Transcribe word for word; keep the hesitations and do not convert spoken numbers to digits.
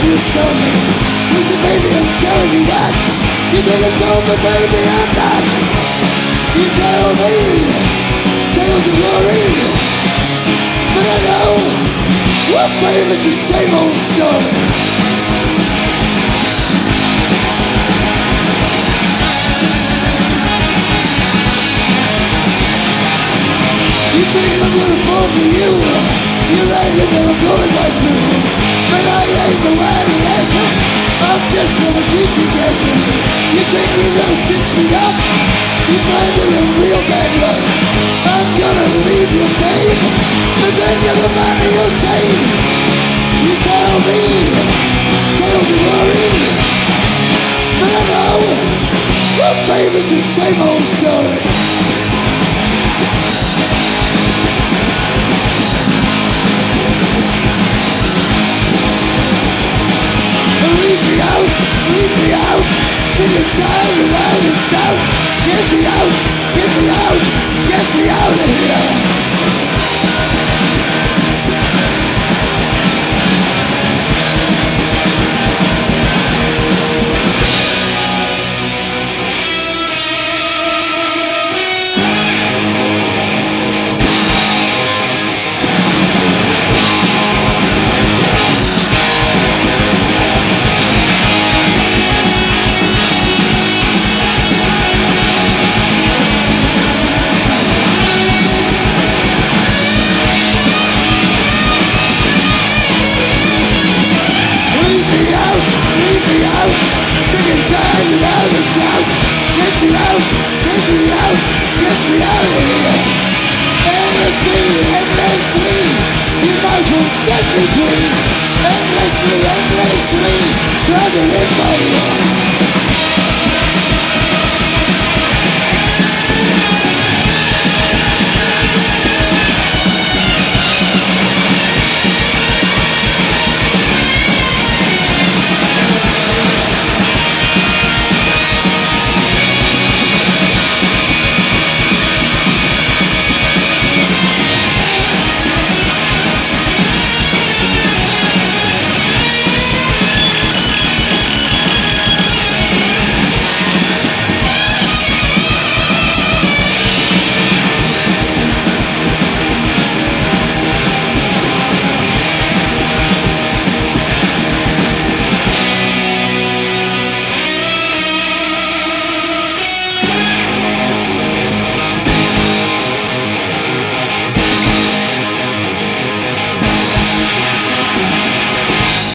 you sold me. Listen baby, I'm telling you that. You think I'm sold, but baby I'm not. You tell me tales of glory, but I know, well baby, it's the same old story. You think I'm gonna fall for you? You're right, you know I'm going right through. But I ain't the right lesson. I'm just gonna keep you guessing. You think you're gonna stitch me up? You're finding a real bad luck. I'm gonna leave you, babe, but then you're the money you'll save. You tell me tales of glory, but I know, well babe, it's the same old story. Leave me out, leave me out. Sick and tired without a doubt. Get me out, get me out, get me out of here. Sick and tired without a doubt. Get me out, get me out, get me out of here. Endlessly, endlessly, you might as well set me free. Endlessly, endlessly, running in my ear.